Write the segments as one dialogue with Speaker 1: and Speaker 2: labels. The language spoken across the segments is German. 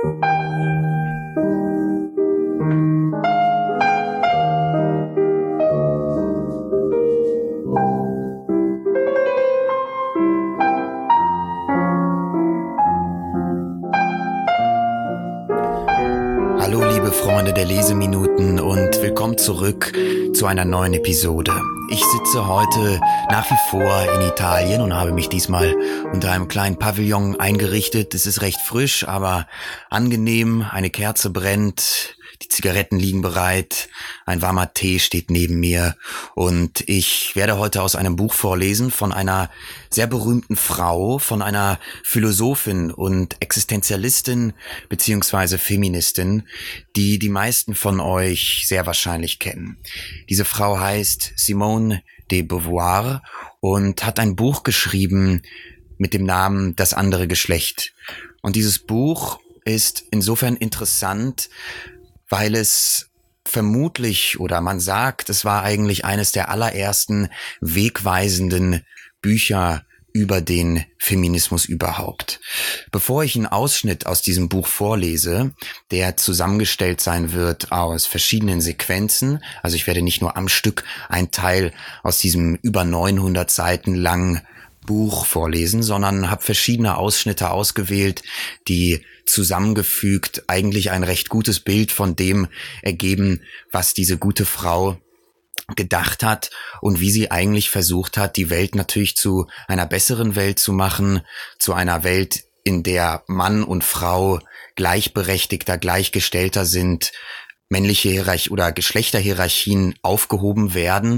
Speaker 1: Hallo liebe Freunde der Leseminuten und willkommen zurück zu einer neuen Episode. Ich sitze heute nach wie vor in Italien und habe mich diesmal unter einem kleinen Pavillon eingerichtet. Es ist recht frisch, aber angenehm. Eine Kerze brennt, die Zigaretten liegen bereit, ein warmer Tee steht neben mir und ich werde heute aus einem Buch vorlesen von einer sehr berühmten Frau, von einer Philosophin und Existenzialistin beziehungsweise Feministin, die die meisten von euch sehr wahrscheinlich kennen. Diese Frau heißt Simone de Beauvoir und hat ein Buch geschrieben mit dem Namen Das andere Geschlecht. Und dieses Buch ist insofern interessant, weil es vermutlich, oder man sagt, es war eigentlich eines der allerersten wegweisenden Bücher über den Feminismus überhaupt. Bevor ich einen Ausschnitt aus diesem Buch vorlese, der zusammengestellt sein wird aus verschiedenen Sequenzen, also ich werde nicht nur am Stück einen Teil aus diesem über 900 Seiten langen Buch vorlesen, sondern habe verschiedene Ausschnitte ausgewählt, die zusammengefügt eigentlich ein recht gutes Bild von dem ergeben, was diese gute Frau gedacht hat und wie sie eigentlich versucht hat, die Welt natürlich zu einer besseren Welt zu machen, zu einer Welt, in der Mann und Frau gleichberechtigter, gleichgestellter sind, männliche Hierarchie oder Geschlechterhierarchien aufgehoben werden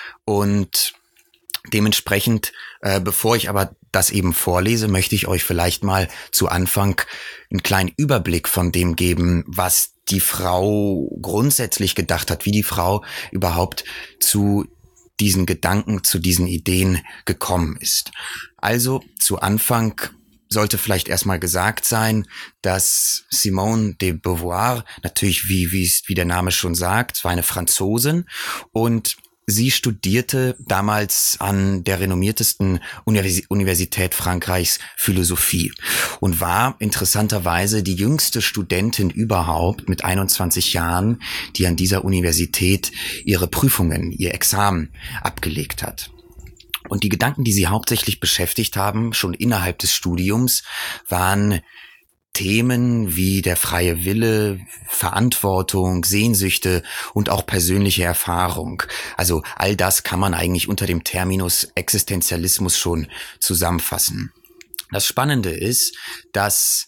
Speaker 1: und dementsprechend, bevor ich aber das eben vorlese, möchte ich euch vielleicht mal zu Anfang einen kleinen Überblick von dem geben, was die Frau grundsätzlich gedacht hat, wie die Frau überhaupt zu diesen Gedanken, zu diesen Ideen gekommen ist. Also zu Anfang sollte vielleicht erstmal gesagt sein, dass Simone de Beauvoir, natürlich wie der Name schon sagt, war eine Franzosin und sie studierte damals an der renommiertesten Universität Frankreichs Philosophie und war interessanterweise die jüngste Studentin überhaupt mit 21 Jahren, die an dieser Universität ihre Prüfungen, ihr Examen abgelegt hat. Und die Gedanken, die sie hauptsächlich beschäftigt haben, schon innerhalb des Studiums, waren Themen wie der freie Wille, Verantwortung, Sehnsüchte und auch persönliche Erfahrung. Also all das kann man eigentlich unter dem Terminus Existenzialismus schon zusammenfassen. Das Spannende ist, dass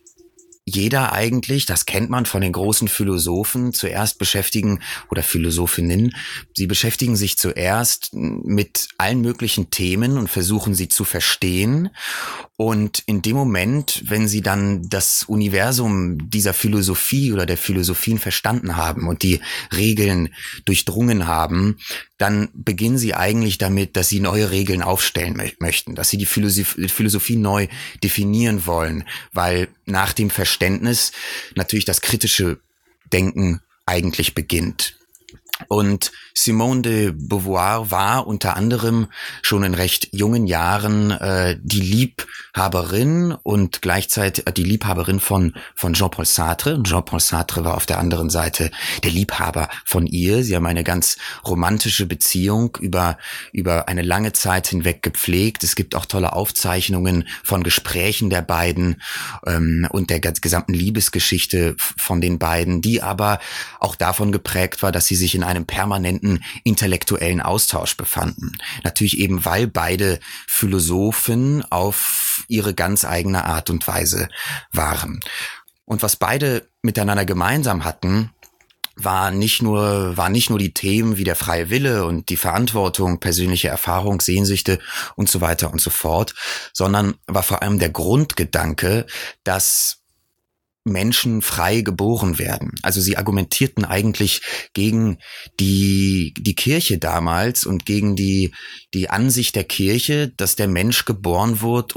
Speaker 1: jeder eigentlich, das kennt man von den großen Philosophen, zuerst beschäftigen oder Philosophinnen, sie beschäftigen sich zuerst mit allen möglichen Themen und versuchen sie zu verstehen. Und in dem Moment, wenn sie dann das Universum dieser Philosophie oder der Philosophien verstanden haben und die Regeln durchdrungen haben, dann beginnen sie eigentlich damit, dass sie neue Regeln aufstellen möchten, dass sie die Philosophie neu definieren wollen, weil nach dem Verständnis natürlich das kritische Denken eigentlich beginnt. Und Simone de Beauvoir war unter anderem schon in recht jungen Jahren die Liebhaberin und gleichzeitig die Liebhaberin von Jean-Paul Sartre. Und Jean-Paul Sartre war auf der anderen Seite der Liebhaber von ihr. Sie haben eine ganz romantische Beziehung über eine lange Zeit hinweg gepflegt. Es gibt auch tolle Aufzeichnungen von Gesprächen der beiden und der gesamten Liebesgeschichte von den beiden, die aber auch davon geprägt war, dass sie sich in einem permanenten intellektuellen Austausch befanden. Natürlich eben, weil beide Philosophen auf ihre ganz eigene Art und Weise waren. Und was beide miteinander gemeinsam hatten, war nicht nur die Themen wie der freie Wille und die Verantwortung, persönliche Erfahrung, Sehnsüchte und so weiter und so fort, sondern war vor allem der Grundgedanke, dass Menschen frei geboren werden. Also sie argumentierten eigentlich gegen die Kirche damals und gegen die Ansicht der Kirche, dass der Mensch geboren wird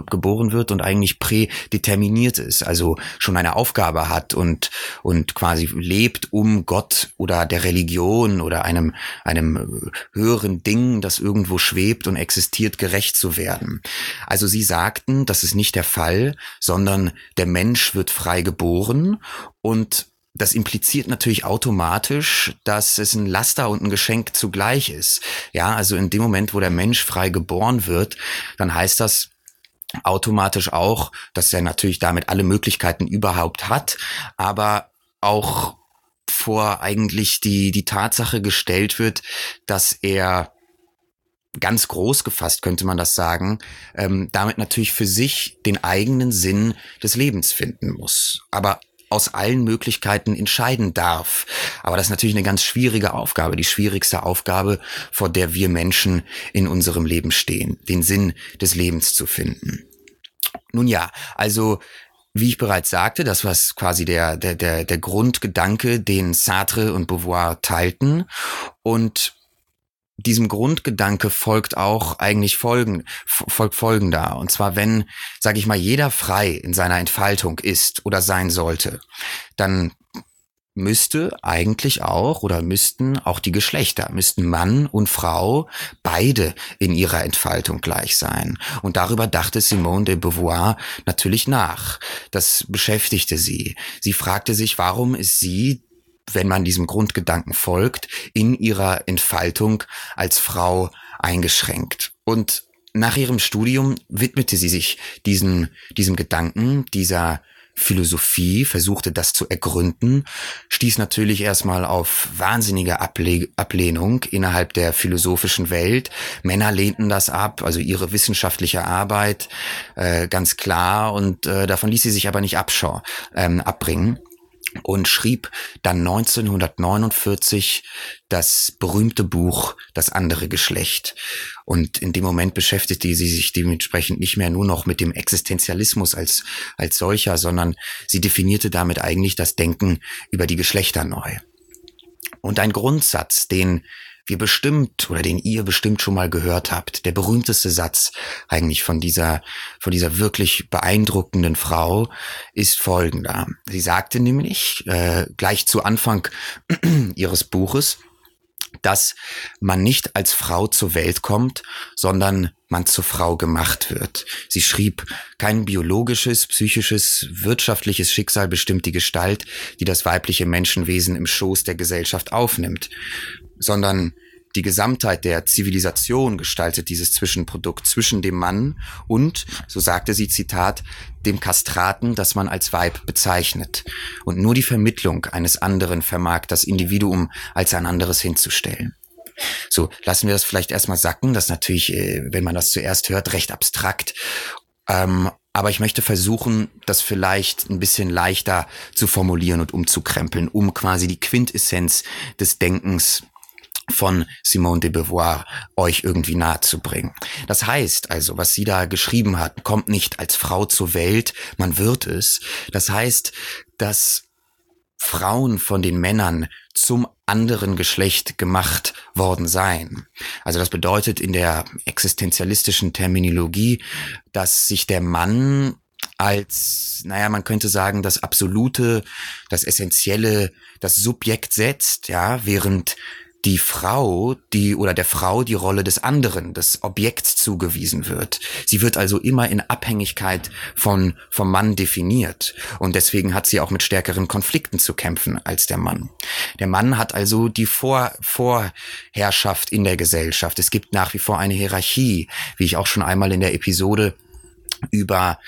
Speaker 1: und eigentlich prädeterminiert ist, also schon eine Aufgabe hat und quasi lebt, um Gott oder der Religion oder einem höheren Ding, das irgendwo schwebt und existiert, gerecht zu werden. Also sie sagten, das ist nicht der Fall, sondern der Mensch wird frei frei geboren, und das impliziert natürlich automatisch, dass es ein Laster und ein Geschenk zugleich ist. Ja, also in dem Moment, wo der Mensch frei geboren wird, dann heißt das automatisch auch, dass er natürlich damit alle Möglichkeiten überhaupt hat, aber auch vor eigentlich die Tatsache gestellt wird, dass er, ganz groß gefasst könnte man das sagen, damit natürlich für sich den eigenen Sinn des Lebens finden muss. Aber aus allen Möglichkeiten entscheiden darf. Aber das ist natürlich eine ganz schwierige Aufgabe, die schwierigste Aufgabe, vor der wir Menschen in unserem Leben stehen, den Sinn des Lebens zu finden. Nun ja, also wie ich bereits sagte, das war quasi der Grundgedanke, den Sartre und Beauvoir teilten, und diesem Grundgedanke folgt auch eigentlich folgender. Und zwar, wenn, sage ich mal, jeder frei in seiner Entfaltung ist oder sein sollte, dann müssten auch die Geschlechter, müssten Mann und Frau beide in ihrer Entfaltung gleich sein. Und darüber dachte Simone de Beauvoir natürlich nach. Das beschäftigte sie. Sie fragte sich, warum ist sie, wenn man diesem Grundgedanken folgt, in ihrer Entfaltung als Frau eingeschränkt. Und nach ihrem Studium widmete sie sich diesem Gedanken, dieser Philosophie, versuchte das zu ergründen, stieß natürlich erstmal auf wahnsinnige Ablehnung innerhalb der philosophischen Welt. Männer lehnten das ab, also ihre wissenschaftliche Arbeit, ganz klar, und davon ließ sie sich aber nicht abbringen. Und schrieb dann 1949 das berühmte Buch Das andere Geschlecht. Und in dem Moment beschäftigte sie sich dementsprechend nicht mehr nur noch mit dem Existenzialismus als solcher, sondern sie definierte damit eigentlich das Denken über die Geschlechter neu. Und ein Grundsatz, den ihr bestimmt schon mal gehört habt, der berühmteste Satz eigentlich von dieser wirklich beeindruckenden Frau, ist folgender. Sie sagte nämlich gleich zu Anfang ihres Buches, dass man nicht als Frau zur Welt kommt, sondern man zur Frau gemacht wird. Sie schrieb, kein biologisches, psychisches, wirtschaftliches Schicksal bestimmt die Gestalt, die das weibliche Menschenwesen im Schoß der Gesellschaft aufnimmt, sondern die Gesamtheit der Zivilisation gestaltet dieses Zwischenprodukt zwischen dem Mann und, so sagte sie, Zitat, dem Kastraten, das man als Weib bezeichnet. Und nur die Vermittlung eines anderen vermag das Individuum als ein anderes hinzustellen. So, lassen wir das vielleicht erstmal sacken. Das ist natürlich, wenn man das zuerst hört, recht abstrakt. Aber ich möchte versuchen, das vielleicht ein bisschen leichter zu formulieren und umzukrempeln, um quasi die Quintessenz des Denkens von Simone de Beauvoir euch irgendwie nahe zu bringen. Das heißt also, was sie da geschrieben hat, kommt nicht als Frau zur Welt, man wird es. Das heißt, dass Frauen von den Männern zum anderen Geschlecht gemacht worden seien. Also das bedeutet in der existenzialistischen Terminologie, dass sich der Mann als, man könnte sagen, das Absolute, das Essentielle, das Subjekt setzt, ja, während der Frau die Rolle des anderen, des Objekts zugewiesen wird. Sie wird also immer in Abhängigkeit vom Mann definiert. Und deswegen hat sie auch mit stärkeren Konflikten zu kämpfen als der Mann. Der Mann hat also die Vorherrschaft in der Gesellschaft. Es gibt nach wie vor eine Hierarchie, wie ich auch schon einmal in der Episode über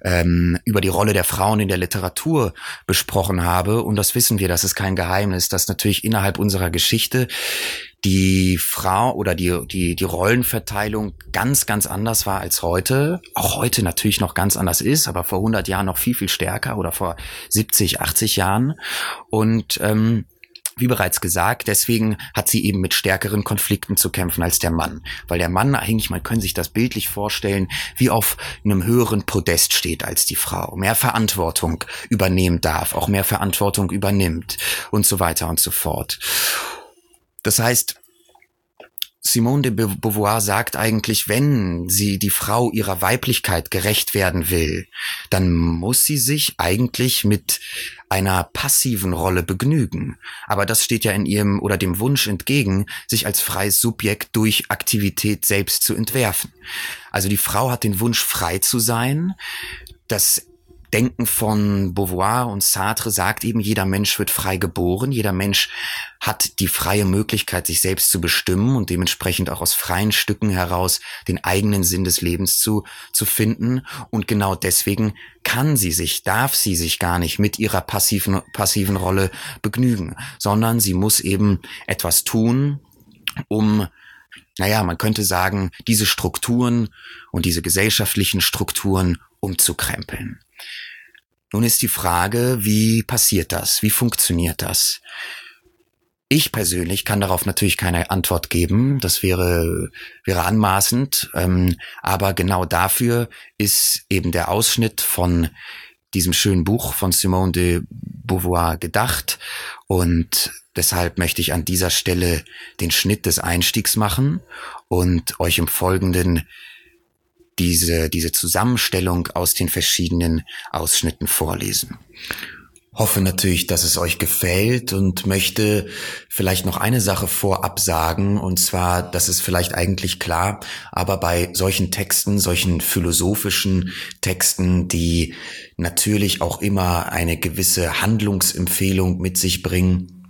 Speaker 1: die Rolle der Frauen in der Literatur besprochen habe. Und das wissen wir, das ist kein Geheimnis, dass natürlich innerhalb unserer Geschichte die Frau oder die Rollenverteilung ganz, ganz anders war als heute. Auch heute natürlich noch ganz anders ist, aber vor 100 Jahren noch viel, viel stärker oder vor 70, 80 Jahren. Und wie bereits gesagt, deswegen hat sie eben mit stärkeren Konflikten zu kämpfen als der Mann. Weil der Mann eigentlich, man kann sich das bildlich vorstellen, wie auf einem höheren Podest steht als die Frau. Mehr Verantwortung übernehmen darf, auch mehr Verantwortung übernimmt und so weiter und so fort. Das heißt, Simone de Beauvoir sagt eigentlich, wenn sie die Frau ihrer Weiblichkeit gerecht werden will, dann muss sie sich eigentlich mit einer passiven Rolle begnügen. Aber das steht ja in ihrem oder dem Wunsch entgegen, sich als freies Subjekt durch Aktivität selbst zu entwerfen. Also die Frau hat den Wunsch, frei zu sein. Das Denken von Beauvoir und Sartre sagt eben, jeder Mensch wird frei geboren, jeder Mensch hat die freie Möglichkeit, sich selbst zu bestimmen und dementsprechend auch aus freien Stücken heraus den eigenen Sinn des Lebens zu finden. Und genau deswegen darf sie sich gar nicht mit ihrer passiven Rolle begnügen, sondern sie muss eben etwas tun, um, man könnte sagen, diese Strukturen und diese gesellschaftlichen Strukturen umzukrempeln. Nun ist die Frage, wie passiert das? Wie funktioniert das? Ich persönlich kann darauf natürlich keine Antwort geben. Das wäre anmaßend. Aber genau dafür ist eben der Ausschnitt von diesem schönen Buch von Simone de Beauvoir gedacht. Und deshalb möchte ich an dieser Stelle den Schnitt des Einstiegs machen und euch im Folgenden diese Zusammenstellung aus den verschiedenen Ausschnitten vorlesen. Hoffe natürlich, dass es euch gefällt und möchte vielleicht noch eine Sache vorab sagen, und zwar, das ist vielleicht eigentlich klar, aber bei solchen Texten, solchen philosophischen Texten, die natürlich auch immer eine gewisse Handlungsempfehlung mit sich bringen,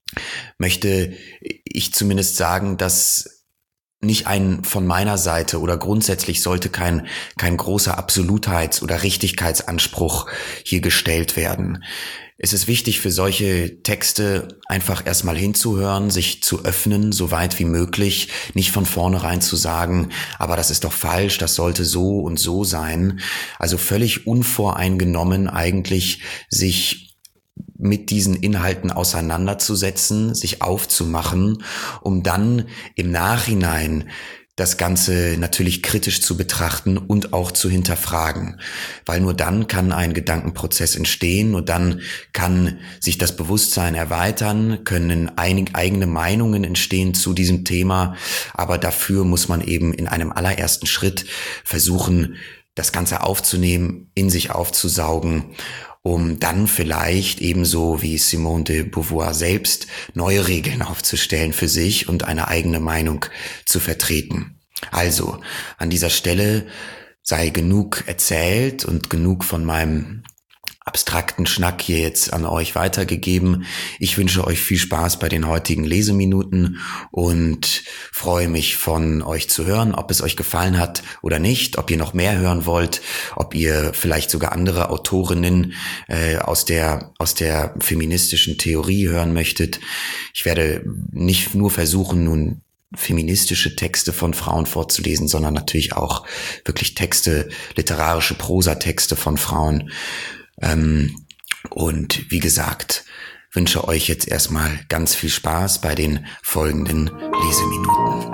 Speaker 1: möchte ich zumindest sagen, dass nicht von meiner Seite oder grundsätzlich sollte kein großer Absolutheits- oder Richtigkeitsanspruch hier gestellt werden. Es ist wichtig für solche Texte einfach erstmal hinzuhören, sich zu öffnen, so weit wie möglich, nicht von vornherein zu sagen, aber das ist doch falsch, das sollte so und so sein. Also völlig unvoreingenommen eigentlich sich mit diesen Inhalten auseinanderzusetzen, sich aufzumachen, um dann im Nachhinein das Ganze natürlich kritisch zu betrachten und auch zu hinterfragen. Weil nur dann kann ein Gedankenprozess entstehen und dann kann sich das Bewusstsein erweitern, können eigene Meinungen entstehen zu diesem Thema. Aber dafür muss man eben in einem allerersten Schritt versuchen, das Ganze aufzunehmen, in sich aufzusaugen, um dann vielleicht ebenso wie Simone de Beauvoir selbst neue Regeln aufzustellen für sich und eine eigene Meinung zu vertreten. Also, an dieser Stelle sei genug erzählt und genug von meinem abstrakten Schnack hier jetzt an euch weitergegeben. Ich wünsche euch viel Spaß bei den heutigen Leseminuten und freue mich von euch zu hören, ob es euch gefallen hat oder nicht, ob ihr noch mehr hören wollt, ob ihr vielleicht sogar andere Autorinnen aus der feministischen Theorie hören möchtet. Ich werde nicht nur versuchen, nun feministische Texte von Frauen vorzulesen, sondern natürlich auch wirklich Texte, literarische Prosatexte von Frauen. Und wie gesagt, wünsche euch jetzt erstmal ganz viel Spaß bei den folgenden Leseminuten.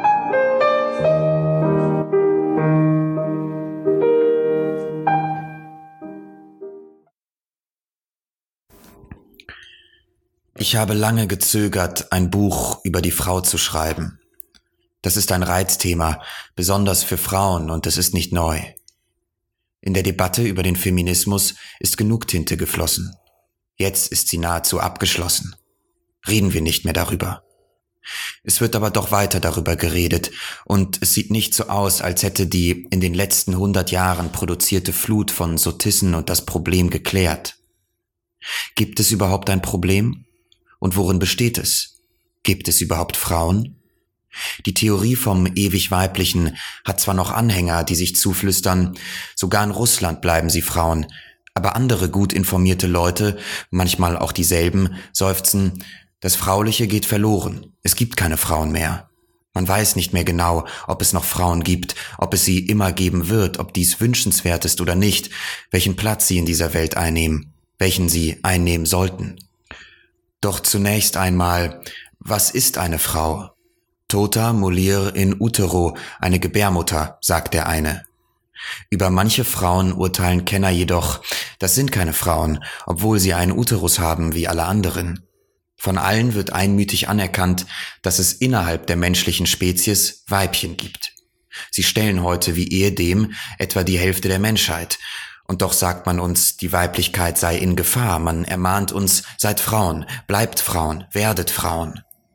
Speaker 1: Ich habe lange gezögert, ein Buch über die Frau zu schreiben. Das ist ein Reizthema, besonders für Frauen, und es ist nicht neu. In der Debatte über den Feminismus ist genug Tinte geflossen. Jetzt ist sie nahezu abgeschlossen. Reden wir nicht mehr darüber. Es wird aber doch weiter darüber geredet, und es sieht nicht so aus, als hätte die in den letzten 100 Jahren produzierte Flut von Sotissen und das Problem geklärt. Gibt es überhaupt ein Problem? Und worin besteht es? Gibt es überhaupt Frauen? Die Theorie vom ewig Weiblichen hat zwar noch Anhänger, die sich zuflüstern, sogar in Russland bleiben sie Frauen, aber andere gut informierte Leute, manchmal auch dieselben, seufzen, das Frauliche geht verloren, es gibt keine Frauen mehr. Man weiß nicht mehr genau, ob es noch Frauen gibt, ob es sie immer geben wird, ob dies wünschenswert ist oder nicht, welchen Platz sie in dieser Welt einnehmen, welchen sie einnehmen sollten. Doch zunächst einmal, was ist eine Frau? Tota molir in utero, eine Gebärmutter, sagt der eine. Über manche Frauen urteilen Kenner jedoch, das sind keine Frauen, obwohl sie einen Uterus haben wie alle anderen. Von allen wird einmütig anerkannt, dass es innerhalb der menschlichen Spezies Weibchen gibt. Sie stellen heute wie ehedem etwa die Hälfte der Menschheit. Und doch sagt man uns, die Weiblichkeit sei in Gefahr. Man ermahnt uns, seid Frauen, bleibt Frauen, werdet Frauen.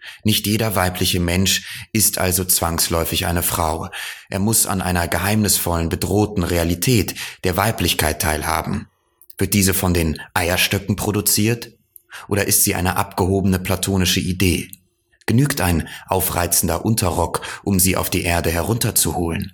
Speaker 1: Nicht jeder weibliche Mensch ist also zwangsläufig eine Frau. Er muss an einer geheimnisvollen, bedrohten Realität der Weiblichkeit teilhaben. Wird diese von den Eierstöcken produziert? Oder ist sie eine abgehobene platonische Idee? Genügt ein aufreizender Unterrock, um sie auf die Erde herunterzuholen?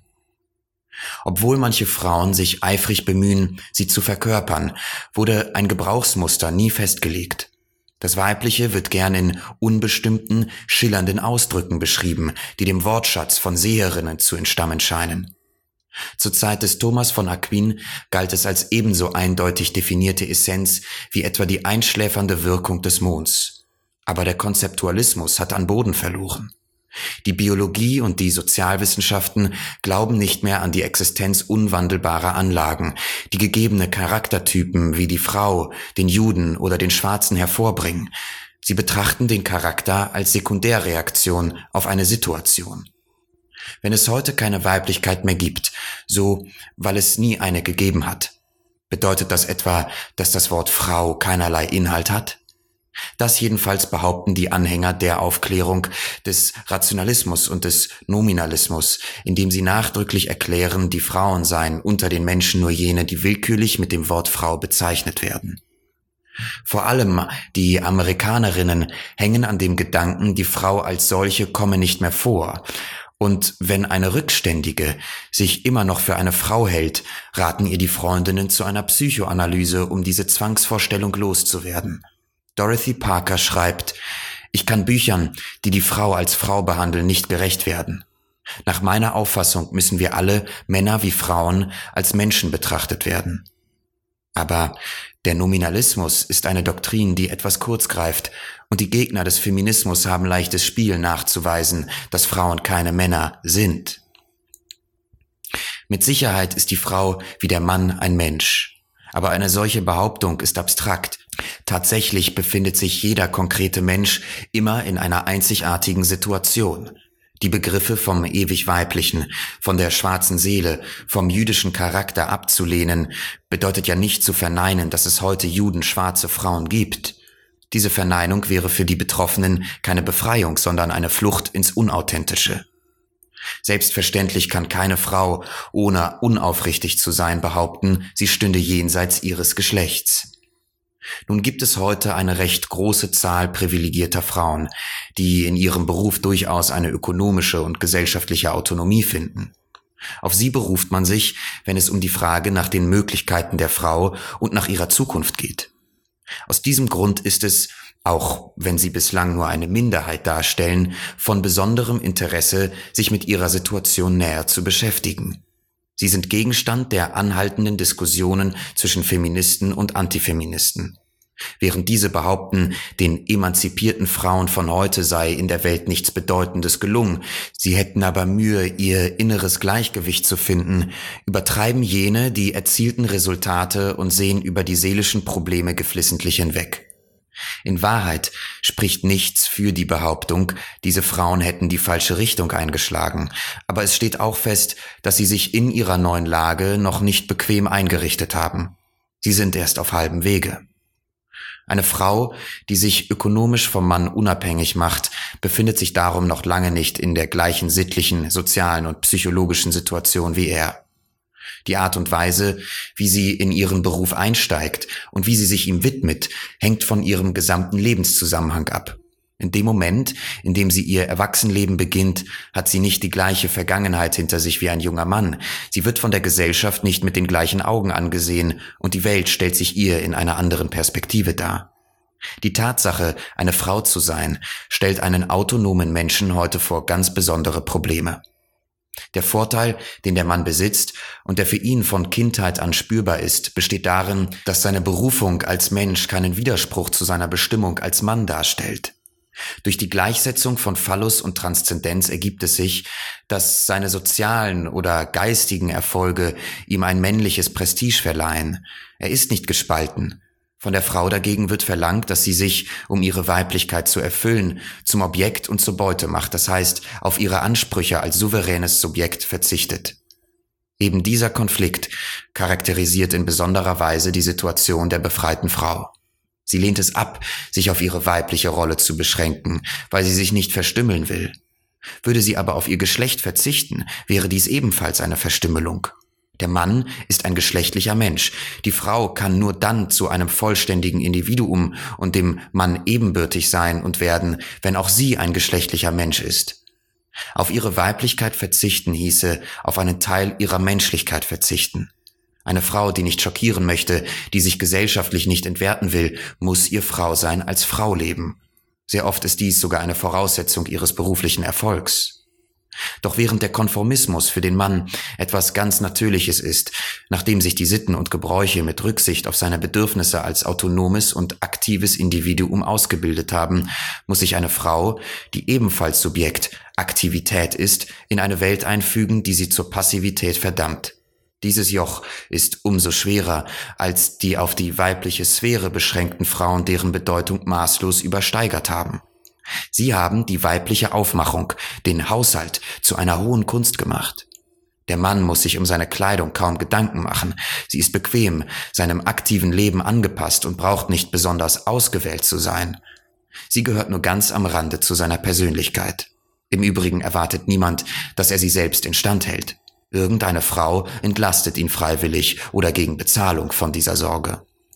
Speaker 1: Obwohl manche Frauen sich eifrig bemühen, sie zu verkörpern, wurde ein Gebrauchsmuster nie festgelegt. Das Weibliche wird gern in unbestimmten, schillernden Ausdrücken beschrieben, die dem Wortschatz von Seherinnen zu entstammen scheinen. Zur Zeit des Thomas von Aquin galt es als ebenso eindeutig definierte Essenz wie etwa die einschläfernde Wirkung des Monds. Aber der Konzeptualismus hat an Boden verloren. Die Biologie und die Sozialwissenschaften glauben nicht mehr an die Existenz unwandelbarer Anlagen, die gegebene Charaktertypen wie die Frau, den Juden oder den Schwarzen hervorbringen. Sie betrachten den Charakter als Sekundärreaktion auf eine Situation. Wenn es heute keine Weiblichkeit mehr gibt, so weil es nie eine gegeben hat, bedeutet das etwa, dass das Wort Frau keinerlei Inhalt hat? Das jedenfalls behaupten die Anhänger der Aufklärung, des Rationalismus und des Nominalismus, indem sie nachdrücklich erklären, die Frauen seien unter den Menschen nur jene, die willkürlich mit dem Wort Frau bezeichnet werden. Vor allem die Amerikanerinnen hängen an dem Gedanken, die Frau als solche komme nicht mehr vor. Und wenn eine Rückständige sich immer noch für eine Frau hält, raten ihr die Freundinnen zu einer Psychoanalyse, um diese Zwangsvorstellung loszuwerden. Dorothy Parker schreibt, ich kann Büchern, die die Frau als Frau behandeln, nicht gerecht werden. Nach meiner Auffassung müssen wir alle, Männer wie Frauen, als Menschen betrachtet werden. Aber der Nominalismus ist eine Doktrin, die etwas kurz greift, und die Gegner des Feminismus haben leichtes Spiel nachzuweisen, dass Frauen keine Männer sind. Mit Sicherheit ist die Frau wie der Mann ein Mensch. Aber eine solche Behauptung ist abstrakt. Tatsächlich befindet sich jeder konkrete Mensch immer in einer einzigartigen Situation. Die Begriffe vom ewig Weiblichen, von der schwarzen Seele, vom jüdischen Charakter abzulehnen, bedeutet ja nicht zu verneinen, dass es heute Juden, schwarze Frauen gibt. Diese Verneinung wäre für die Betroffenen keine Befreiung, sondern eine Flucht ins Unauthentische. Selbstverständlich kann keine Frau, ohne unaufrichtig zu sein, behaupten, sie stünde jenseits ihres Geschlechts. Nun gibt es heute eine recht große Zahl privilegierter Frauen, die in ihrem Beruf durchaus eine ökonomische und gesellschaftliche Autonomie finden. Auf sie beruft man sich, wenn es um die Frage nach den Möglichkeiten der Frau und nach ihrer Zukunft geht. Aus diesem Grund ist es, auch wenn sie bislang nur eine Minderheit darstellen, von besonderem Interesse, sich mit ihrer Situation näher zu beschäftigen. Sie sind Gegenstand der anhaltenden Diskussionen zwischen Feministen und Antifeministen. Während diese behaupten, den emanzipierten Frauen von heute sei in der Welt nichts Bedeutendes gelungen, sie hätten aber Mühe, ihr inneres Gleichgewicht zu finden, übertreiben jene die erzielten Resultate und sehen über die seelischen Probleme geflissentlich hinweg. In Wahrheit spricht nichts für die Behauptung, diese Frauen hätten die falsche Richtung eingeschlagen, aber es steht auch fest, dass sie sich in ihrer neuen Lage noch nicht bequem eingerichtet haben. Sie sind erst auf halbem Wege. Eine Frau, die sich ökonomisch vom Mann unabhängig macht, befindet sich darum noch lange nicht in der gleichen sittlichen, sozialen und psychologischen Situation wie er. Die Art und Weise, wie sie in ihren Beruf einsteigt und wie sie sich ihm widmet, hängt von ihrem gesamten Lebenszusammenhang ab. In dem Moment, in dem sie ihr Erwachsenenleben beginnt, hat sie nicht die gleiche Vergangenheit hinter sich wie ein junger Mann. Sie wird von der Gesellschaft nicht mit den gleichen Augen angesehen und die Welt stellt sich ihr in einer anderen Perspektive dar. Die Tatsache, eine Frau zu sein, stellt einen autonomen Menschen heute vor ganz besondere Probleme. Der Vorteil, den der Mann besitzt und der für ihn von Kindheit an spürbar ist, besteht darin, dass seine Berufung als Mensch keinen Widerspruch zu seiner Bestimmung als Mann darstellt. Durch die Gleichsetzung von Phallus und Transzendenz ergibt es sich, dass seine sozialen oder geistigen Erfolge ihm ein männliches Prestige verleihen. Er ist nicht gespalten. Von der Frau dagegen wird verlangt, dass sie sich, um ihre Weiblichkeit zu erfüllen, zum Objekt und zur Beute macht, das heißt, auf ihre Ansprüche als souveränes Subjekt verzichtet. Eben dieser Konflikt charakterisiert in besonderer Weise die Situation der befreiten Frau. Sie lehnt es ab, sich auf ihre weibliche Rolle zu beschränken, weil sie sich nicht verstümmeln will. Würde sie aber auf ihr Geschlecht verzichten, wäre dies ebenfalls eine Verstümmelung. Der Mann ist ein geschlechtlicher Mensch. Die Frau kann nur dann zu einem vollständigen Individuum und dem Mann ebenbürtig sein und werden, wenn auch sie ein geschlechtlicher Mensch ist. Auf ihre Weiblichkeit verzichten hieße, auf einen Teil ihrer Menschlichkeit verzichten. Eine Frau, die nicht schockieren möchte, die sich gesellschaftlich nicht entwerten will, muss ihr Frausein als Frau leben. Sehr oft ist dies sogar eine Voraussetzung ihres beruflichen Erfolgs. Doch während der Konformismus für den Mann etwas ganz Natürliches ist, nachdem sich die Sitten und Gebräuche mit Rücksicht auf seine Bedürfnisse als autonomes und aktives Individuum ausgebildet haben, muss sich eine Frau, die ebenfalls Subjekt Aktivität ist, in eine Welt einfügen, die sie zur Passivität verdammt. Dieses Joch ist umso schwerer, als die auf die weibliche Sphäre beschränkten Frauen deren Bedeutung maßlos übersteigert haben. Sie haben die weibliche Aufmachung, den Haushalt, zu einer hohen Kunst gemacht. Der Mann muss sich um seine Kleidung kaum Gedanken machen. Sie ist bequem, seinem aktiven Leben angepasst und braucht nicht besonders ausgewählt zu sein. Sie gehört nur ganz am Rande zu seiner Persönlichkeit. Im Übrigen erwartet niemand, dass er sie selbst instand hält. Irgendeine Frau entlastet ihn freiwillig oder gegen Bezahlung von dieser Sorge.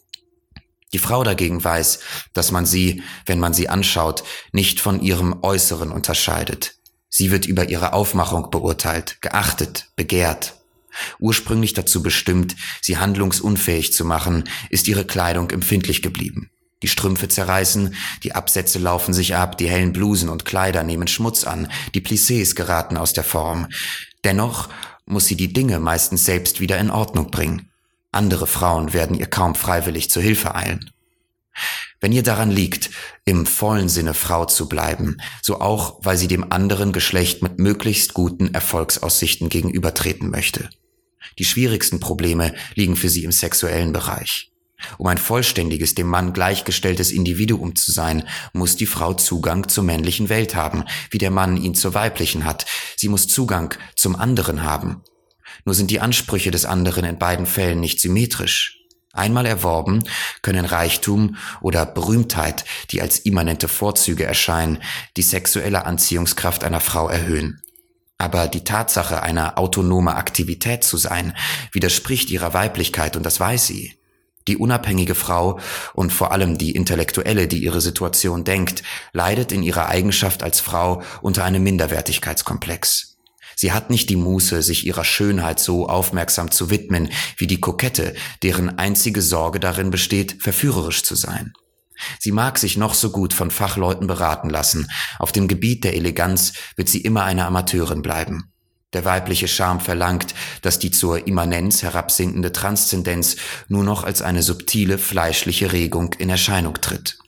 Speaker 1: Die Frau dagegen weiß, dass man sie, wenn man sie anschaut, nicht von ihrem Äußeren unterscheidet. Sie wird über ihre Aufmachung beurteilt, geachtet, begehrt. Ursprünglich dazu bestimmt, sie handlungsunfähig zu machen, ist ihre Kleidung empfindlich geblieben. Die Strümpfe zerreißen, die Absätze laufen sich ab, die hellen Blusen und Kleider nehmen Schmutz an, die Plissés geraten aus der Form. Dennoch muss sie die Dinge meistens selbst wieder in Ordnung bringen. Andere Frauen werden ihr kaum freiwillig zu Hilfe eilen. Wenn ihr daran liegt, im vollen Sinne Frau zu bleiben, so auch, weil sie dem anderen Geschlecht mit möglichst guten Erfolgsaussichten gegenübertreten möchte. Die schwierigsten Probleme liegen für sie im sexuellen Bereich. Um ein vollständiges, dem Mann gleichgestelltes Individuum zu sein, muss die Frau Zugang zur männlichen Welt haben, wie der Mann ihn zur weiblichen hat. Sie muss Zugang zum anderen haben. Nur sind die Ansprüche des anderen in beiden Fällen nicht symmetrisch. Einmal erworben, können Reichtum oder Berühmtheit, die als immanente Vorzüge erscheinen, die sexuelle Anziehungskraft einer Frau erhöhen. Aber die Tatsache, eine autonome Aktivität zu sein, widerspricht ihrer Weiblichkeit und das weiß sie. Die unabhängige Frau und vor allem die Intellektuelle, die ihre Situation denkt, leidet in ihrer Eigenschaft als Frau unter einem Minderwertigkeitskomplex. Sie hat nicht die Muße, sich ihrer Schönheit so aufmerksam zu widmen wie die Kokette, deren einzige Sorge darin besteht, verführerisch zu sein. Sie mag sich noch so gut von Fachleuten beraten lassen. Auf dem Gebiet der Eleganz wird sie immer eine Amateurin bleiben. Der weibliche Charme verlangt, dass die zur Immanenz herabsinkende Transzendenz nur noch als eine subtile, fleischliche Regung in Erscheinung tritt.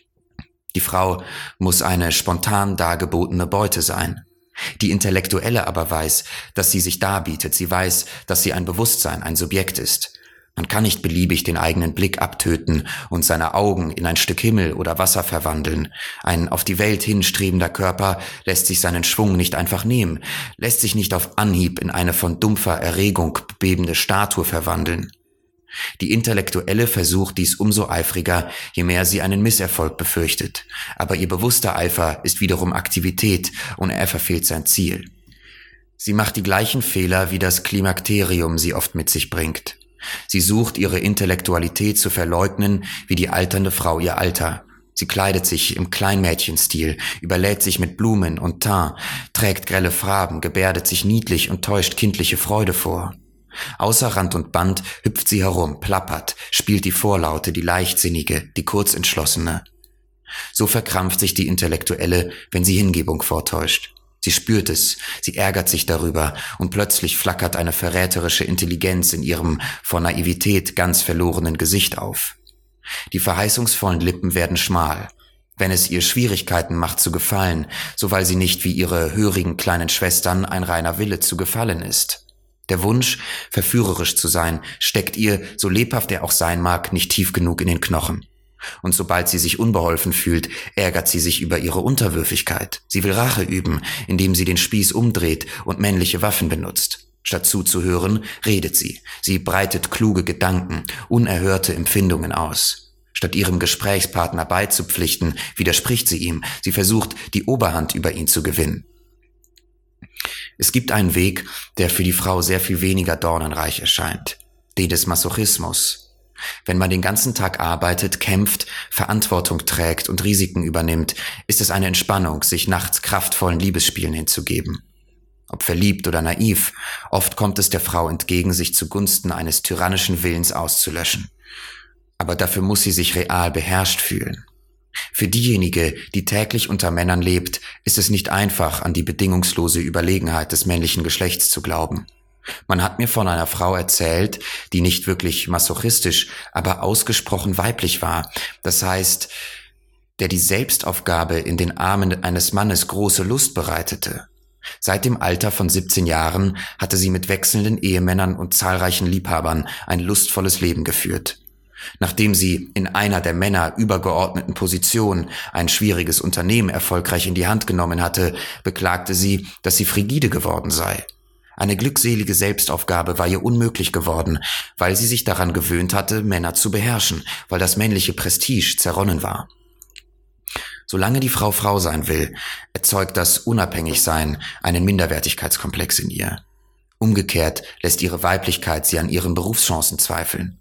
Speaker 1: Die Frau muss eine spontan dargebotene Beute sein. Die Intellektuelle aber weiß, dass sie sich darbietet. Sie weiß, dass sie ein Bewusstsein, ein Subjekt ist. Man kann nicht beliebig den eigenen Blick abtöten und seine Augen in ein Stück Himmel oder Wasser verwandeln. Ein auf die Welt hinstrebender Körper lässt sich seinen Schwung nicht einfach nehmen, lässt sich nicht auf Anhieb in eine von dumpfer Erregung bebende Statue verwandeln. Die Intellektuelle versucht dies umso eifriger, je mehr sie einen Misserfolg befürchtet. Aber ihr bewusster Eifer ist wiederum Aktivität und er verfehlt sein Ziel. Sie macht die gleichen Fehler, wie das Klimakterium sie oft mit sich bringt. Sie sucht ihre Intellektualität zu verleugnen, wie die alternde Frau ihr Alter. Sie kleidet sich im Kleinmädchenstil, überlädt sich mit Blumen und Teint, trägt grelle Farben, gebärdet sich niedlich und täuscht kindliche Freude vor. Außer Rand und Band hüpft sie herum, plappert, spielt die Vorlaute, die Leichtsinnige, die Kurzentschlossene. So verkrampft sich die Intellektuelle, wenn sie Hingebung vortäuscht. Sie spürt es, sie ärgert sich darüber und plötzlich flackert eine verräterische Intelligenz in ihrem vor Naivität ganz verlorenen Gesicht auf. Die verheißungsvollen Lippen werden schmal. Wenn es ihr Schwierigkeiten macht zu gefallen, so weil sie nicht wie ihre hörigen kleinen Schwestern ein reiner Wille zu gefallen ist. Der Wunsch, verführerisch zu sein, steckt ihr, so lebhaft er auch sein mag, nicht tief genug in den Knochen. Und sobald sie sich unbeholfen fühlt, ärgert sie sich über ihre Unterwürfigkeit. Sie will Rache üben, indem sie den Spieß umdreht und männliche Waffen benutzt. Statt zuzuhören, redet sie. Sie breitet kluge Gedanken, unerhörte Empfindungen aus. Statt ihrem Gesprächspartner beizupflichten, widerspricht sie ihm. Sie versucht, die Oberhand über ihn zu gewinnen. Es gibt einen Weg, der für die Frau sehr viel weniger dornenreich erscheint. Den des Masochismus. Wenn man den ganzen Tag arbeitet, kämpft, Verantwortung trägt und Risiken übernimmt, ist es eine Entspannung, sich nachts kraftvollen Liebesspielen hinzugeben. Ob verliebt oder naiv, oft kommt es der Frau entgegen, sich zugunsten eines tyrannischen Willens auszulöschen. Aber dafür muss sie sich real beherrscht fühlen. Für diejenige, die täglich unter Männern lebt, ist es nicht einfach, an die bedingungslose Überlegenheit des männlichen Geschlechts zu glauben. Man hat mir von einer Frau erzählt, die nicht wirklich masochistisch, aber ausgesprochen weiblich war. Das heißt, der die Selbstaufgabe in den Armen eines Mannes große Lust bereitete. Seit dem Alter von 17 Jahren hatte sie mit wechselnden Ehemännern und zahlreichen Liebhabern ein lustvolles Leben geführt. Nachdem sie in einer der Männer übergeordneten Position ein schwieriges Unternehmen erfolgreich in die Hand genommen hatte, beklagte sie, dass sie frigide geworden sei. Eine glückselige Selbstaufgabe war ihr unmöglich geworden, weil sie sich daran gewöhnt hatte, Männer zu beherrschen, weil das männliche Prestige zerronnen war. Solange die Frau Frau sein will, erzeugt das Unabhängigsein einen Minderwertigkeitskomplex in ihr. Umgekehrt lässt ihre Weiblichkeit sie an ihren Berufschancen zweifeln.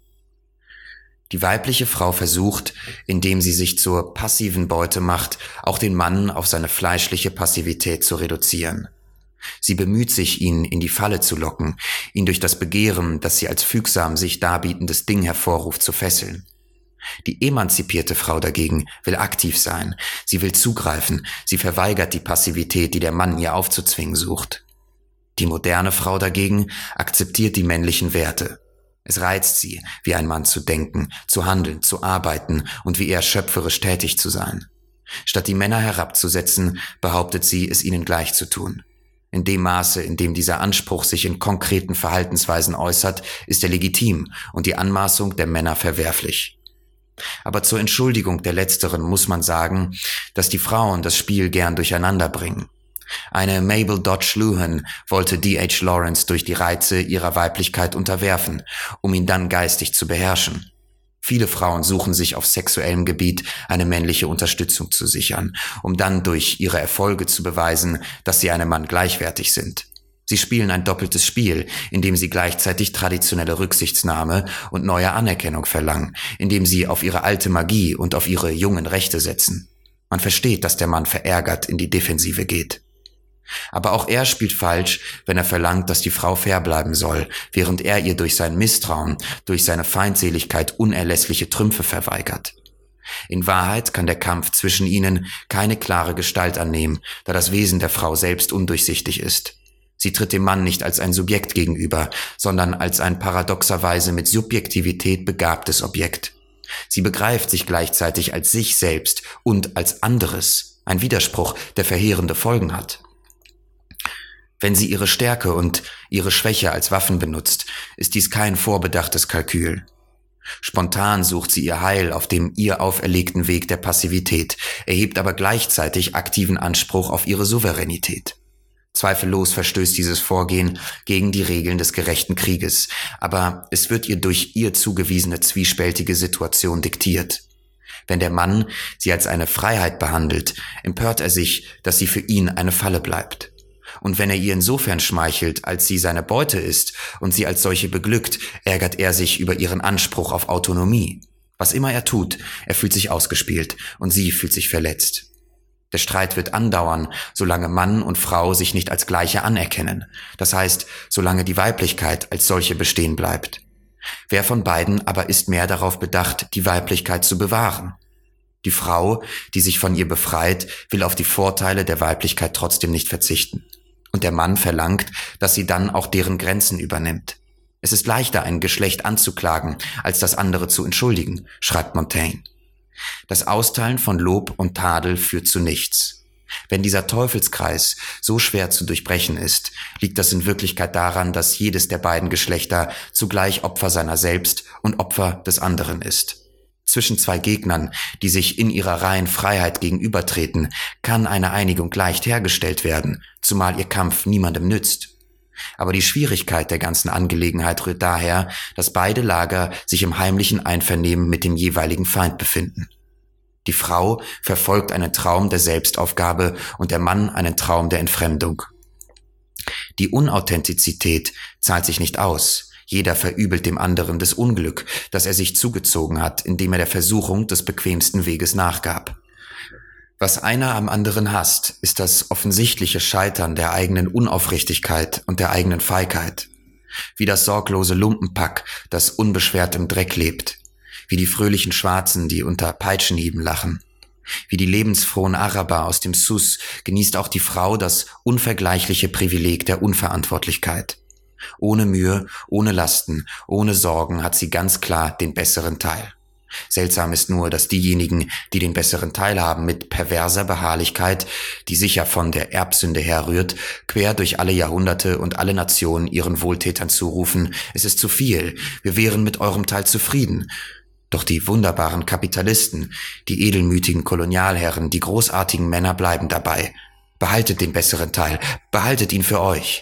Speaker 1: Die weibliche Frau versucht, indem sie sich zur passiven Beute macht, auch den Mann auf seine fleischliche Passivität zu reduzieren. Sie bemüht sich, ihn in die Falle zu locken, ihn durch das Begehren, das sie als fügsam sich darbietendes Ding hervorruft, zu fesseln. Die emanzipierte Frau dagegen will aktiv sein, sie will zugreifen, sie verweigert die Passivität, die der Mann ihr aufzuzwingen sucht. Die moderne Frau dagegen akzeptiert die männlichen Werte. Es reizt sie, wie ein Mann zu denken, zu handeln, zu arbeiten und wie er schöpferisch tätig zu sein. Statt die Männer herabzusetzen, behauptet sie, es ihnen gleich zu tun. In dem Maße, in dem dieser Anspruch sich in konkreten Verhaltensweisen äußert, ist er legitim und die Anmaßung der Männer verwerflich. Aber zur Entschuldigung der Letzteren muss man sagen, dass die Frauen das Spiel gern durcheinander bringen. Eine Mabel Dodge Luhan wollte D.H. Lawrence durch die Reize ihrer Weiblichkeit unterwerfen, um ihn dann geistig zu beherrschen. Viele Frauen suchen sich auf sexuellem Gebiet eine männliche Unterstützung zu sichern, um dann durch ihre Erfolge zu beweisen, dass sie einem Mann gleichwertig sind. Sie spielen ein doppeltes Spiel, indem sie gleichzeitig traditionelle Rücksichtsnahme und neue Anerkennung verlangen, indem sie auf ihre alte Magie und auf ihre jungen Rechte setzen. Man versteht, dass der Mann verärgert in die Defensive geht. Aber auch er spielt falsch, wenn er verlangt, dass die Frau fair bleiben soll, während er ihr durch sein Misstrauen, durch seine Feindseligkeit unerlässliche Trümpfe verweigert. In Wahrheit kann der Kampf zwischen ihnen keine klare Gestalt annehmen, da das Wesen der Frau selbst undurchsichtig ist. Sie tritt dem Mann nicht als ein Subjekt gegenüber, sondern als ein paradoxerweise mit Subjektivität begabtes Objekt. Sie begreift sich gleichzeitig als sich selbst und als anderes, ein Widerspruch, der verheerende Folgen hat. Wenn sie ihre Stärke und ihre Schwäche als Waffen benutzt, ist dies kein vorbedachtes Kalkül. Spontan sucht sie ihr Heil auf dem ihr auferlegten Weg der Passivität, erhebt aber gleichzeitig aktiven Anspruch auf ihre Souveränität. Zweifellos verstößt dieses Vorgehen gegen die Regeln des gerechten Krieges, aber es wird ihr durch ihr zugewiesene zwiespältige Situation diktiert. Wenn der Mann sie als eine Freiheit behandelt, empört er sich, dass sie für ihn eine Falle bleibt. Und wenn er ihr insofern schmeichelt, als sie seine Beute ist und sie als solche beglückt, ärgert er sich über ihren Anspruch auf Autonomie. Was immer er tut, er fühlt sich ausgespielt und sie fühlt sich verletzt. Der Streit wird andauern, solange Mann und Frau sich nicht als Gleiche anerkennen. Das heißt, solange die Weiblichkeit als solche bestehen bleibt. Wer von beiden aber ist mehr darauf bedacht, die Weiblichkeit zu bewahren? Die Frau, die sich von ihr befreit, will auf die Vorteile der Weiblichkeit trotzdem nicht verzichten. Und der Mann verlangt, dass sie dann auch deren Grenzen übernimmt. Es ist leichter, ein Geschlecht anzuklagen, als das andere zu entschuldigen, schreibt Montaigne. Das Austeilen von Lob und Tadel führt zu nichts. Wenn dieser Teufelskreis so schwer zu durchbrechen ist, liegt das in Wirklichkeit daran, dass jedes der beiden Geschlechter zugleich Opfer seiner selbst und Opfer des anderen ist. Zwischen zwei Gegnern, die sich in ihrer reinen Freiheit gegenübertreten, kann eine Einigung leicht hergestellt werden, zumal ihr Kampf niemandem nützt. Aber die Schwierigkeit der ganzen Angelegenheit rührt daher, dass beide Lager sich im heimlichen Einvernehmen mit dem jeweiligen Feind befinden. Die Frau verfolgt einen Traum der Selbstaufgabe und der Mann einen Traum der Entfremdung. Die Unauthentizität zahlt sich nicht aus. Jeder verübelt dem anderen das Unglück, das er sich zugezogen hat, indem er der Versuchung des bequemsten Weges nachgab. Was einer am anderen hasst, ist das offensichtliche Scheitern der eigenen Unaufrichtigkeit und der eigenen Feigheit. Wie das sorglose Lumpenpack, das unbeschwert im Dreck lebt. Wie die fröhlichen Schwarzen, die unter Peitschenhieben lachen. Wie die lebensfrohen Araber aus dem Sus genießt auch die Frau das unvergleichliche Privileg der Unverantwortlichkeit. Ohne Mühe, ohne Lasten, ohne Sorgen hat sie ganz klar den besseren Teil. Seltsam ist nur, dass diejenigen, die den besseren Teil haben, mit perverser Beharrlichkeit, die sicher von der Erbsünde herrührt, quer durch alle Jahrhunderte und alle Nationen ihren Wohltätern zurufen: Es ist zu viel, wir wären mit eurem Teil zufrieden. Doch die wunderbaren Kapitalisten, die edelmütigen Kolonialherren, die großartigen Männer bleiben dabei. Behaltet den besseren Teil, behaltet ihn für euch.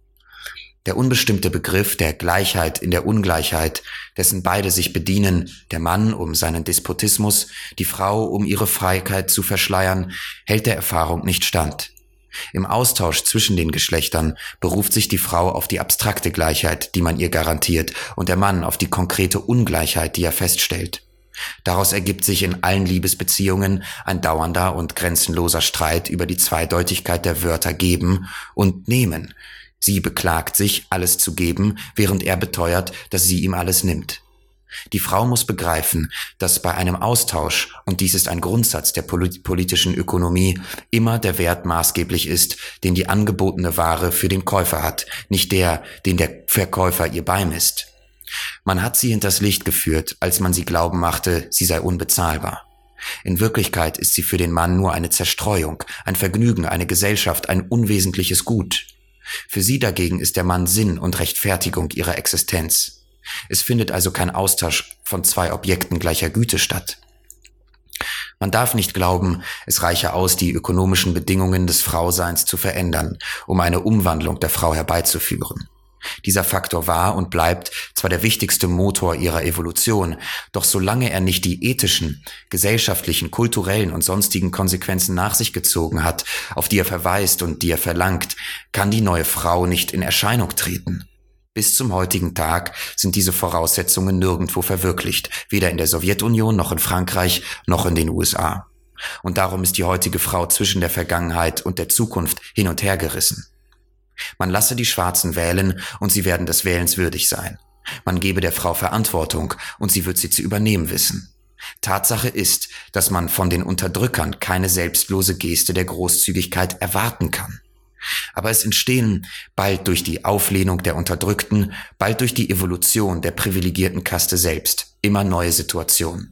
Speaker 1: Der unbestimmte Begriff der Gleichheit in der Ungleichheit, dessen beide sich bedienen, der Mann um seinen Despotismus, die Frau um ihre Freiheit zu verschleiern, hält der Erfahrung nicht stand. Im Austausch zwischen den Geschlechtern beruft sich die Frau auf die abstrakte Gleichheit, die man ihr garantiert, und der Mann auf die konkrete Ungleichheit, die er feststellt. Daraus ergibt sich in allen Liebesbeziehungen ein dauernder und grenzenloser Streit über die Zweideutigkeit der Wörter geben und nehmen. Sie beklagt sich, alles zu geben, während er beteuert, dass sie ihm alles nimmt. Die Frau muss begreifen, dass bei einem Austausch, und dies ist ein Grundsatz der politischen Ökonomie, immer der Wert maßgeblich ist, den die angebotene Ware für den Käufer hat, nicht der, den der Verkäufer ihr beimisst. Man hat sie hinters Licht geführt, als man sie glauben machte, sie sei unbezahlbar. In Wirklichkeit ist sie für den Mann nur eine Zerstreuung, ein Vergnügen, eine Gesellschaft, ein unwesentliches Gut. Für sie dagegen ist der Mann Sinn und Rechtfertigung ihrer Existenz. Es findet also kein Austausch von zwei Objekten gleicher Güte statt. Man darf nicht glauben, es reiche aus, die ökonomischen Bedingungen des Frauseins zu verändern, um eine Umwandlung der Frau herbeizuführen. Dieser Faktor war und bleibt zwar der wichtigste Motor ihrer Evolution, doch solange er nicht die ethischen, gesellschaftlichen, kulturellen und sonstigen Konsequenzen nach sich gezogen hat, auf die er verweist und die er verlangt, kann die neue Frau nicht in Erscheinung treten. Bis zum heutigen Tag sind diese Voraussetzungen nirgendwo verwirklicht, weder in der Sowjetunion noch in Frankreich noch in den USA. Und darum ist die heutige Frau zwischen der Vergangenheit und der Zukunft hin und her gerissen. Man lasse die Schwarzen wählen und sie werden des Wählens würdig sein. Man gebe der Frau Verantwortung und sie wird sie zu übernehmen wissen. Tatsache ist, dass man von den Unterdrückern keine selbstlose Geste der Großzügigkeit erwarten kann. Aber es entstehen bald durch die Auflehnung der Unterdrückten, bald durch die Evolution der privilegierten Kaste selbst immer neue Situationen.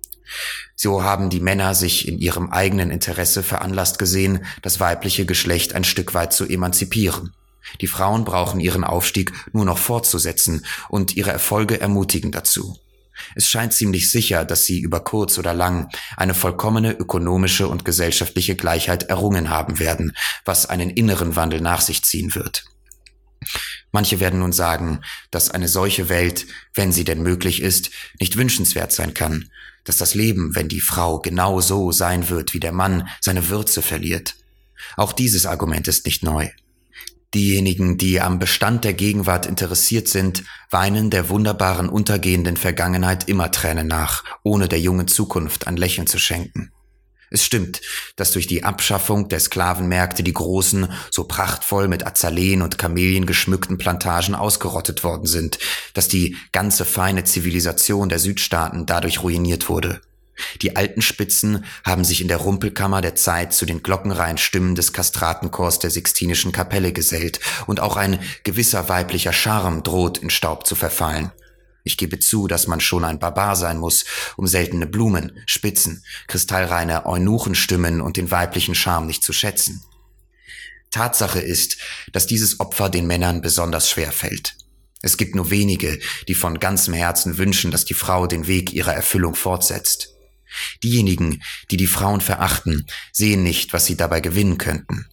Speaker 1: So haben die Männer sich in ihrem eigenen Interesse veranlasst gesehen, das weibliche Geschlecht ein Stück weit zu emanzipieren. Die Frauen brauchen ihren Aufstieg nur noch fortzusetzen und ihre Erfolge ermutigen dazu. Es scheint ziemlich sicher, dass sie über kurz oder lang eine vollkommene ökonomische und gesellschaftliche Gleichheit errungen haben werden, was einen inneren Wandel nach sich ziehen wird. Manche werden nun sagen, dass eine solche Welt, wenn sie denn möglich ist, nicht wünschenswert sein kann, dass das Leben, wenn die Frau genau so sein wird wie der Mann, seine Würze verliert. Auch dieses Argument ist nicht neu. Diejenigen, die am Bestand der Gegenwart interessiert sind, weinen der wunderbaren untergehenden Vergangenheit immer Tränen nach, ohne der jungen Zukunft ein Lächeln zu schenken. Es stimmt, dass durch die Abschaffung der Sklavenmärkte die großen, so prachtvoll mit Azaleen und Kamelien geschmückten Plantagen ausgerottet worden sind, dass die ganze feine Zivilisation der Südstaaten dadurch ruiniert wurde. Die alten Spitzen haben sich in der Rumpelkammer der Zeit zu den glockenreinen Stimmen des Kastratenchors der Sixtinischen Kapelle gesellt, und auch ein gewisser weiblicher Charme droht in Staub zu verfallen. Ich gebe zu, dass man schon ein Barbar sein muss, um seltene Blumen, Spitzen, kristallreine Eunuchenstimmen und den weiblichen Charme nicht zu schätzen. Tatsache ist, dass dieses Opfer den Männern besonders schwer fällt. Es gibt nur wenige, die von ganzem Herzen wünschen, dass die Frau den Weg ihrer Erfüllung fortsetzt. Diejenigen, die die Frauen verachten, sehen nicht, was sie dabei gewinnen könnten.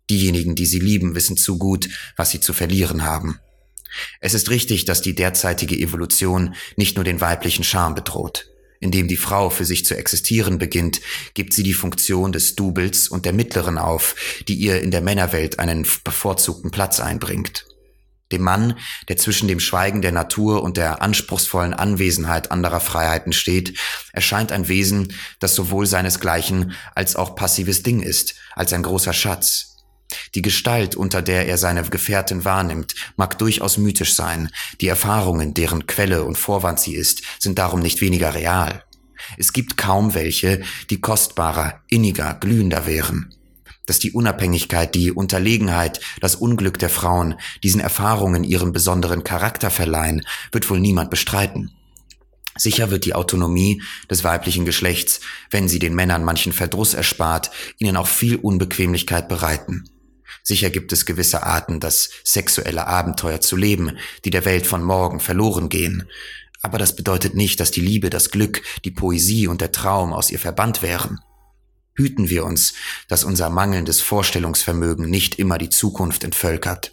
Speaker 1: Diejenigen, die sie lieben, wissen zu gut, was sie zu verlieren haben. Es ist richtig, dass die derzeitige Evolution nicht nur den weiblichen Charme bedroht. Indem die Frau für sich zu existieren beginnt, gibt sie die Funktion des Doubles und der Mittleren auf, die ihr in der Männerwelt einen bevorzugten Platz einbringt. Dem Mann, der zwischen dem Schweigen der Natur und der anspruchsvollen Anwesenheit anderer Freiheiten steht, erscheint ein Wesen, das sowohl seinesgleichen als auch passives Ding ist, als ein großer Schatz. Die Gestalt, unter der er seine Gefährtin wahrnimmt, mag durchaus mythisch sein. Die Erfahrungen, deren Quelle und Vorwand sie ist, sind darum nicht weniger real. Es gibt kaum welche, die kostbarer, inniger, glühender wären. Dass die Unabhängigkeit, die Unterlegenheit, das Unglück der Frauen diesen Erfahrungen ihren besonderen Charakter verleihen, wird wohl niemand bestreiten. Sicher wird die Autonomie des weiblichen Geschlechts, wenn sie den Männern manchen Verdruss erspart, ihnen auch viel Unbequemlichkeit bereiten. Sicher gibt es gewisse Arten, das sexuelle Abenteuer zu leben, die der Welt von morgen verloren gehen. Aber das bedeutet nicht, dass die Liebe, das Glück, die Poesie und der Traum aus ihr verbannt wären. Hüten wir uns, dass unser mangelndes Vorstellungsvermögen nicht immer die Zukunft entvölkert.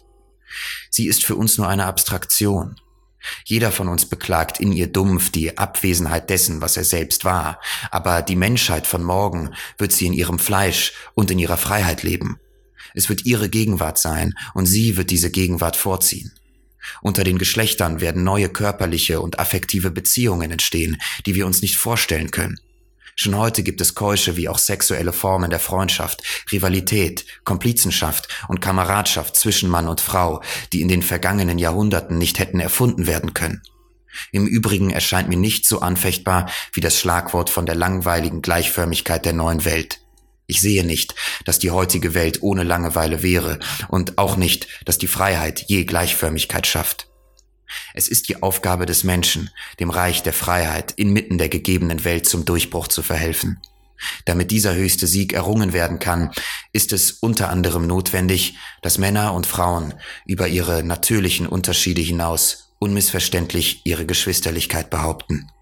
Speaker 1: Sie ist für uns nur eine Abstraktion. Jeder von uns beklagt in ihr dumpf die Abwesenheit dessen, was er selbst war, aber die Menschheit von morgen wird sie in ihrem Fleisch und in ihrer Freiheit leben. Es wird ihre Gegenwart sein und sie wird diese Gegenwart vorziehen. Unter den Geschlechtern werden neue körperliche und affektive Beziehungen entstehen, die wir uns nicht vorstellen können. Schon heute gibt es keusche wie auch sexuelle Formen der Freundschaft, Rivalität, Komplizenschaft und Kameradschaft zwischen Mann und Frau, die in den vergangenen Jahrhunderten nicht hätten erfunden werden können. Im Übrigen erscheint mir nicht so anfechtbar wie das Schlagwort von der langweiligen Gleichförmigkeit der neuen Welt. Ich sehe nicht, dass die heutige Welt ohne Langeweile wäre und auch nicht, dass die Freiheit je Gleichförmigkeit schafft. Es ist die Aufgabe des Menschen, dem Reich der Freiheit inmitten der gegebenen Welt zum Durchbruch zu verhelfen. Damit dieser höchste Sieg errungen werden kann, ist es unter anderem notwendig, dass Männer und Frauen über ihre natürlichen Unterschiede hinaus unmissverständlich ihre Geschwisterlichkeit behaupten.